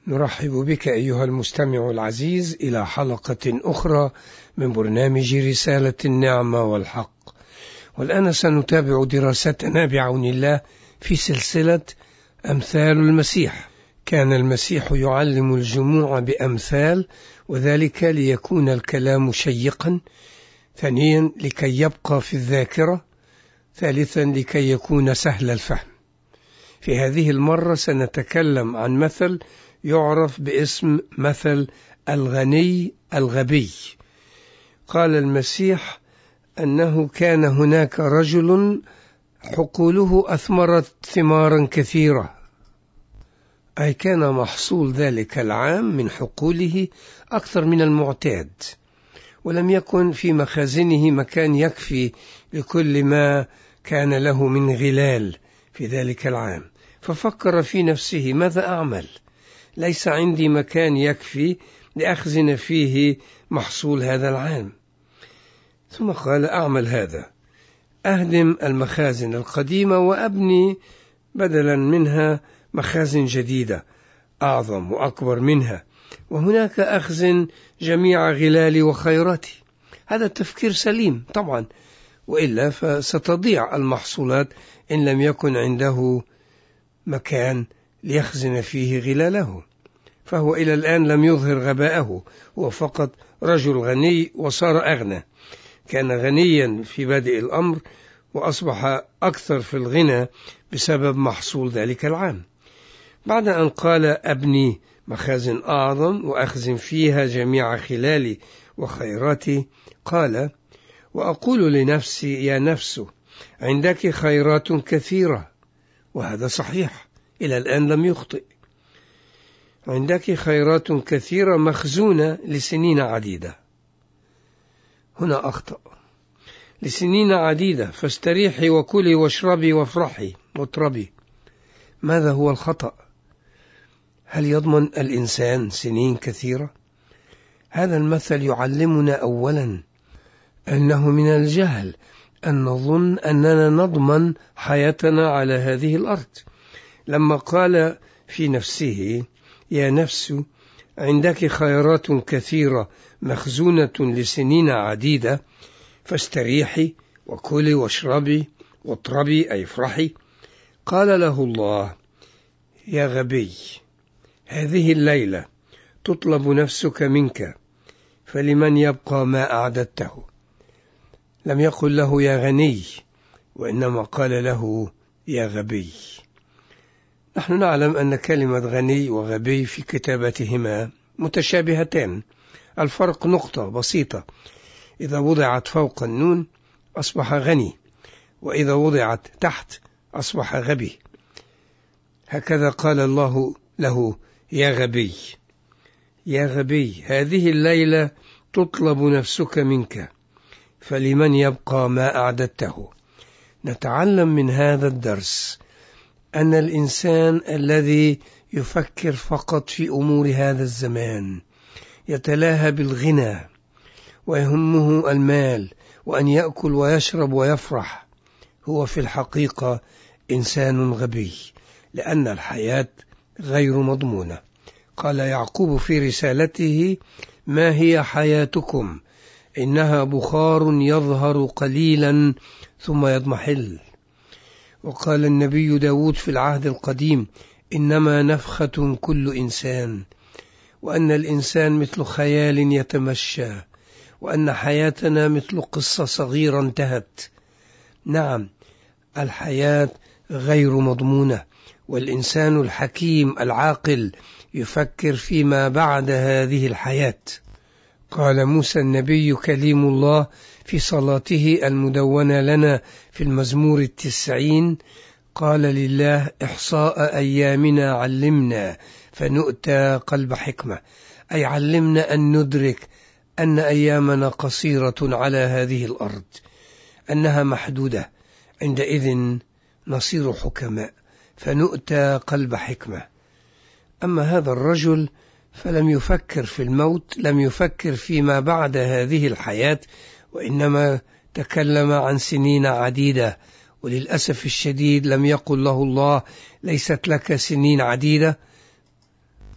نرحب بك أيها المستمع العزيز إلى حلقة أخرى من برنامج رسالة النعمة والحق. والآن سنتابع دراستنا بعون الله في سلسلة أمثال المسيح. كان المسيح يعلم الجموع بأمثال، وذلك ليكون الكلام شيقا، ثانيا لكي يبقى في الذاكرة، ثالثا لكي يكون سهل الفهم. في هذه المرة سنتكلم عن مثل يعرف باسم مثل الغني الغبي. قال المسيح أنه كان هناك رجل حقوله أثمرت ثمارا كثيرة، أي كان محصول ذلك العام من حقوله أكثر من المعتاد، ولم يكن في مخازنه مكان يكفي لكل ما كان له من غلال في ذلك العام. ففكر في نفسه: ماذا أعمل؟ ليس عندي مكان يكفي لأخزن فيه محصول هذا العام. ثم قال: أعمل هذا، أهدم المخازن القديمة وأبني بدلا منها مخازن جديدة أعظم وأكبر منها، وهناك أخزن جميع غلالي وخيراتي. هذا التفكير سليم طبعا، وإلا فستضيع المحصولات إن لم يكن عنده مكان ليخزن فيه غلاله. فهو إلى الآن لم يظهر غباءه، هو فقط رجل غني وصار أغنى. كان غنيا في بادئ الأمر وأصبح أكثر في الغنى بسبب محصول ذلك العام. بعد أن قال: أبني مخازن أعظم وأخزن فيها جميع خلالي وخيراتي، قال: وأقول لنفسي يا نفس عندك خيرات كثيرة. وهذا صحيح، إلى الآن لم يخطئ. عندك خيرات كثيرة مخزونة لسنين عديدة. هنا أخطأ: لسنين عديدة، فاستريحي وكلي واشربي وافرحي واطربي. ماذا هو الخطأ؟ هل يضمن الإنسان سنين كثيرة؟ هذا المثل يعلمنا أولا أنه من الجهل أن نظن أننا نضمن حياتنا على هذه الأرض. لما قال في نفسه: يا نفس عندك خيرات كثيرة مخزونة لسنين عديدة، فاستريحي وكلي واشربي واطربي، أي افرحي، قال له الله: يا غبي، هذه الليلة تطلب نفسك منك، فلمن يبقى ما أعددته؟ لم يقل له يا غني، وإنما قال له يا غبي. نحن نعلم أن كلمة غني وغبي في كتابتهما متشابهتان، الفرق نقطة بسيطة: إذا وضعت فوق النون أصبح غني، وإذا وضعت تحت أصبح غبي. هكذا قال الله له: يا غبي، يا غبي، هذه الليلة تطلب نفسك منك، فلمن يبقى ما أعددته؟ نتعلم من هذا الدرس أن الإنسان الذي يفكر فقط في أمور هذا الزمان، يتلاهى بالغنى ويهمه المال وأن يأكل ويشرب ويفرح، هو في الحقيقة إنسان غبي، لأن الحياة غير مضمونة. قال يعقوب في رسالته: ما هي حياتكم؟ إنها بخار يظهر قليلا ثم يضمحل. وقال النبي داود في العهد القديم: إنما نفخة كل إنسان، وأن الإنسان مثل خيال يتمشى، وأن حياتنا مثل قصة صغيرة انتهت. نعم، الحياة غير مضمونة، والإنسان الحكيم العاقل يفكر فيما بعد هذه الحياة. قال موسى النبي كليم الله في صلاته المدونة لنا في المزمور 90: قال لله: إحصاء أيامنا علمنا فنؤتى قلب حكمة، أي علمنا أن ندرك أن أيامنا قصيرة على هذه الأرض، أنها محدودة. عندئذ نصير حكماء فنؤتى قلب حكمة. أما هذا الرجل فلم يفكر في الموت، لم يفكر فيما بعد هذه الحياة، وإنما تكلم عن سنين عديدة. وللأسف الشديد لم يقل له الله: ليست لك سنين عديدة،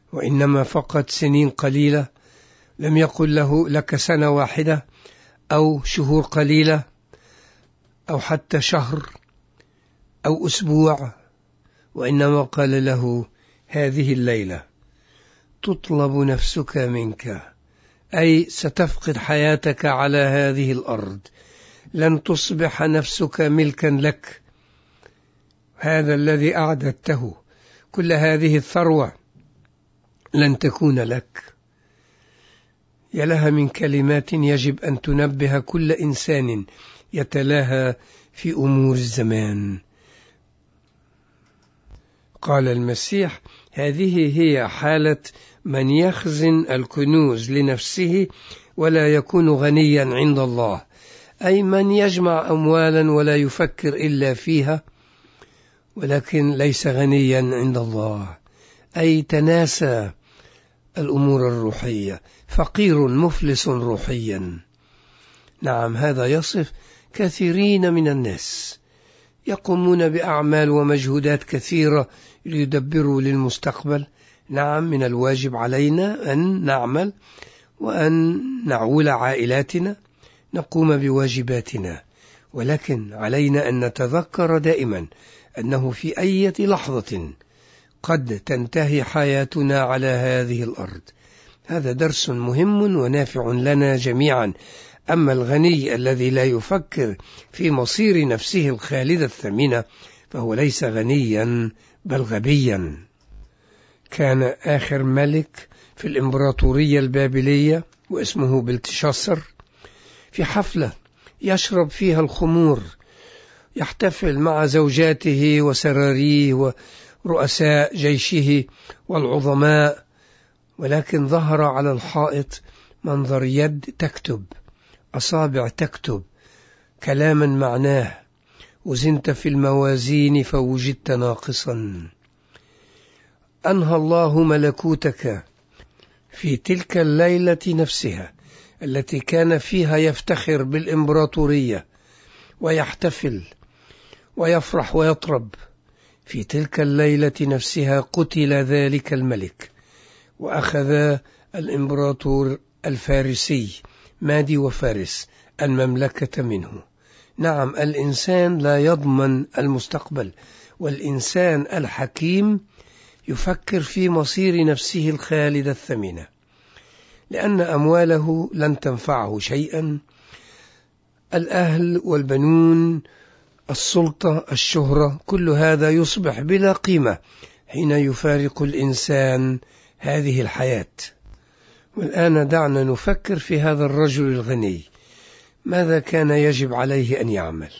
وإنما فقط سنين قليلة. لم يقل له لك سنة واحدة أو شهور قليلة أو حتى شهر أو أسبوع، وإنما قال له هذه الليلة تطلب نفسك منك، أي ستفقد حياتك على هذه الأرض، لن تصبح نفسك ملكا لك. هذا الذي أعددته، كل هذه الثروة لن تكون لك. يا لها من كلمات يجب أن تنبه كل إنسان يتلاهى في أمور الزمان. قال المسيح: هذه هي حالة من يخزن الكنوز لنفسه ولا يكون غنيا عند الله، أي من يجمع أموالا ولا يفكر إلا فيها، ولكن ليس غنيا عند الله، أي تناسى الأمور الروحية، فقير مفلس روحيا. نعم، هذا يصف كثيرين من الناس يقومون بأعمال ومجهودات كثيرة ليدبروا للمستقبل. نعم، من الواجب علينا أن نعمل وأن نعول عائلاتنا، نقوم بواجباتنا، ولكن علينا أن نتذكر دائما أنه في أي لحظة قد تنتهي حياتنا على هذه الأرض. هذا درس مهم ونافع لنا جميعا. أما الغني الذي لا يفكر في مصير نفسه الخالدة الثمينة فهو ليس غنيا بل غبيا. كان آخر ملك في الإمبراطورية البابلية واسمه بلتشاصر في حفلة يشرب فيها الخمور، يحتفل مع زوجاته وسراريه ورؤساء جيشه والعظماء، ولكن ظهر على الحائط منظر يد تكتب، أصابع تكتب كلاما معناه: وزنت في الموازين فوجدت ناقصا. أنهى الله ملكوتك في تلك الليلة نفسها التي كان فيها يفتخر بالإمبراطورية ويحتفل ويفرح ويطرب. في تلك الليلة نفسها قتل ذلك الملك، وأخذ الإمبراطور الفارسي مادي وفارس المملكة منه. نعم، الإنسان لا يضمن المستقبل، والإنسان الحكيم يفكر في مصير نفسه الخالدة الثمينة، لأن أمواله لن تنفعه شيئا. الأهل والبنون، السلطة، الشهرة، كل هذا يصبح بلا قيمة حين يفارق الإنسان هذه الحياة. والآن دعنا نفكر في هذا الرجل الغني، ماذا كان يجب عليه أن يعمل؟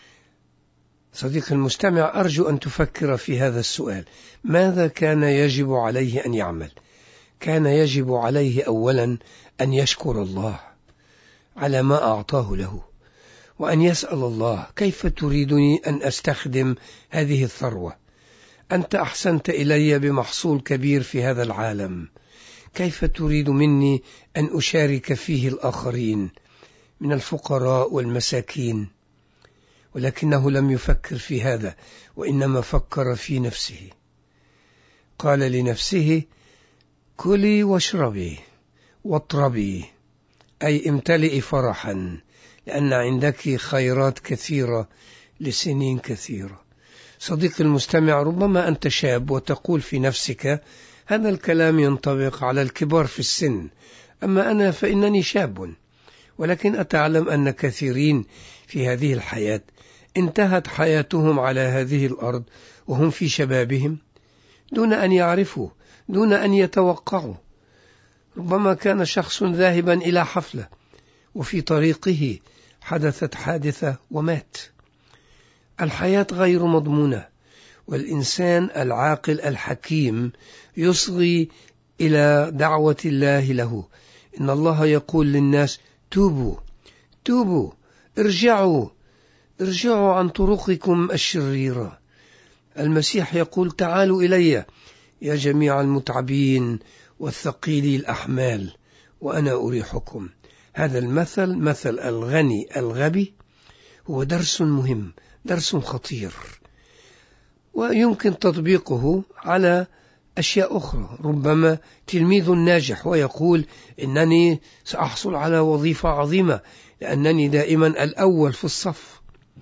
صديق المستمع، أرجو أن تفكر في هذا السؤال: ماذا كان يجب عليه أن يعمل؟ كان يجب عليه أولا أن يشكر الله على ما أعطاه له، وأن يسأل الله: كيف تريدني أن أستخدم هذه الثروة؟ أنت أحسنت إلي بمحصول كبير في هذا العالم، كيف تريد مني أن أشارك فيه الآخرين من الفقراء والمساكين؟ ولكنه لم يفكر في هذا، وإنما فكر في نفسه. قال لنفسه: كلي واشربي واطربي، أي امتلئي فرحا، لأن عندك خيرات كثيرة لسنين كثيرة. صديق المستمع، ربما أنت شاب وتقول في نفسك: هذا الكلام ينطبق على الكبار في السن، أما أنا فإنني شاب. ولكن أتعلم أن كثيرين في هذه الحياة انتهت حياتهم على هذه الأرض وهم في شبابهم دون أن يعرفوا، دون أن يتوقعوا. ربما كان شخص ذاهبا إلى حفلة وفي طريقه حدثت حادثة ومات. الحياة غير مضمونة، والإنسان العاقل الحكيم يصغي إلى دعوة الله له. إن الله يقول للناس: توبوا توبوا، ارجعوا عن طرقكم الشريرة. المسيح يقول: تعالوا إلي يا جميع المتعبين والثقيلي الأحمال وأنا أريحكم. هذا المثل، مثل الغني الغبي، هو درس مهم، درس خطير، ويمكن تطبيقه على أشياء أخرى. ربما تلميذ ناجح ويقول إنني سأحصل على وظيفة عظيمة لأنني دائما الأول في الصف.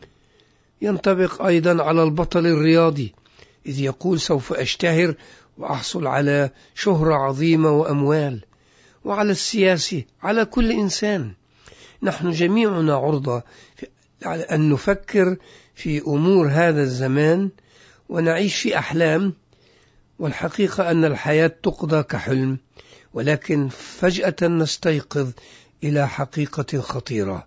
ينطبق أيضا على البطل الرياضي إذ يقول سوف أشتهر وأحصل على شهرة عظيمة وأموال. وعلى السياسي، على كل إنسان. نحن جميعنا عرضة على أن نفكر في أمور هذا الزمان ونعيش في أحلام، والحقيقة أن الحياة تقضى كحلم، ولكن فجأة نستيقظ إلى حقيقة خطيرة.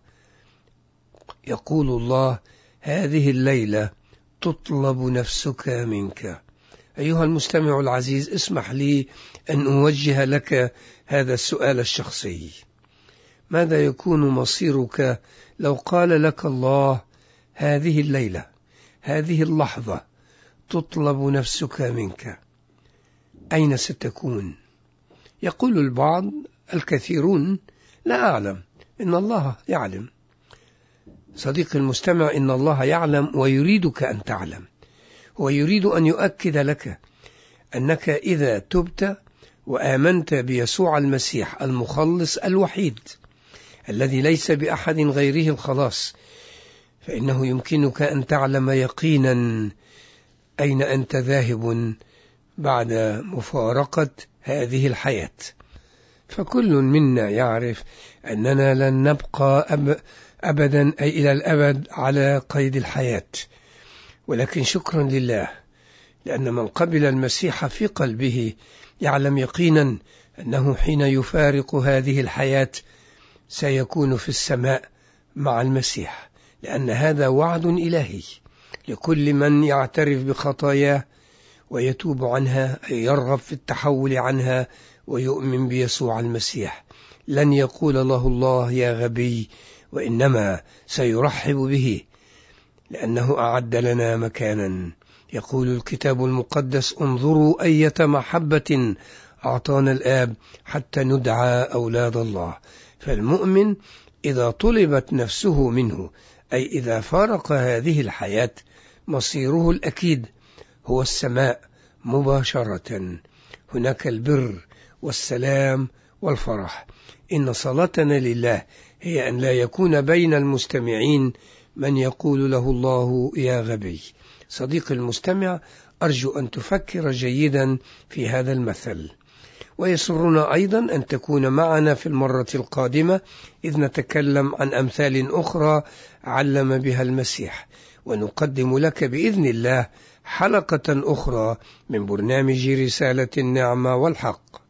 يقول الله: هذه الليلة تطلب نفسك منك. أيها المستمع العزيز، اسمح لي أن أوجه لك هذا السؤال الشخصي: ماذا يكون مصيرك لو قال لك الله: هذه الليلة، هذه اللحظة تطلب نفسك منك؟ أين ستكون؟ يقول البعض، الكثيرون: لا أعلم، إن الله يعلم. صديقي المستمع، إن الله يعلم ويريدك أن تعلم. هو يريد أن يؤكد لك أنك إذا تبت وآمنت بيسوع المسيح المخلص الوحيد الذي ليس بأحد غيره الخلاص، فإنه يمكنك أن تعلم يقينا أين أنت ذاهب بعد مفارقة هذه الحياة. فكل منا يعرف أننا لن نبقى أبدا أي إلى الأبد على قيد الحياة، ولكن شكرا لله لأن من قبل المسيح في قلبه يعلم يقينا أنه حين يفارق هذه الحياة سيكون في السماء مع المسيح، لأن هذا وعد إلهي لكل من يعترف بخطاياه ويتوب عنها، أي يرغب في التحول عنها ويؤمن بيسوع المسيح. لن يقول له الله يا غبي، وإنما سيرحب به لأنه أعد لنا مكانا. يقول الكتاب المقدس: انظروا أية محبة أعطانا الآب حتى ندعى أولاد الله. فالمؤمن إذا طلبت نفسه منه، أي إذا فارق هذه الحياة، مصيره الأكيد هو السماء مباشرة. هناك البر والسلام والفرح. إن صلاتنا لله هي أن لا يكون بين المستمعين من يقول له الله يا غبي. صديقي المستمع، أرجو أن تفكر جيدا في هذا المثل، ويسرنا أيضا أن تكون معنا في المرة القادمة إذ نتكلم عن أمثال أخرى علم بها المسيح، ونقدم لك بإذن الله حلقة أخرى من برنامج رسالة النعمة والحق.